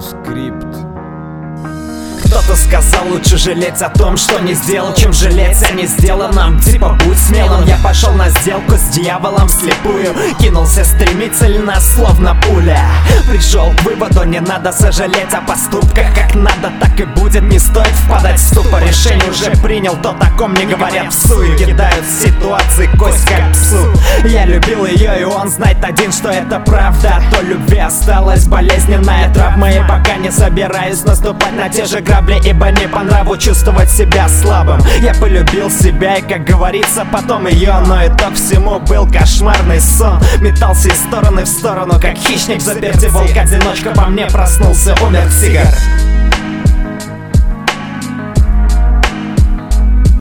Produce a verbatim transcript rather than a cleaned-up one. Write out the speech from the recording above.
Скрипт. Кто-то сказал, лучше жалеть о том, что не сделал, чем жалеть о не сделанном. Типа будь смелым, я пошел на сделку с дьяволом вслепую. Кинулся стремительно, словно пуля. Пришел к выводу, не надо сожалеть о поступках. Как надо, так и будет, не стоит впадать в ступор. Решение уже принял, то таком не говорят псу. И кидают в ситуации кость как псу. Я любил ее, и он знает один, что это правда. От той любви осталась болезненная травма. И пока не собираюсь наступать на те же грабли, ибо не по нраву чувствовать себя слабым. Я полюбил себя и, как говорится, потом ее. Но итог всему был кошмарный сон. Метался из стороны в сторону, как хищник в заперти. Волк-одиночка по мне проснулся, умер тигр.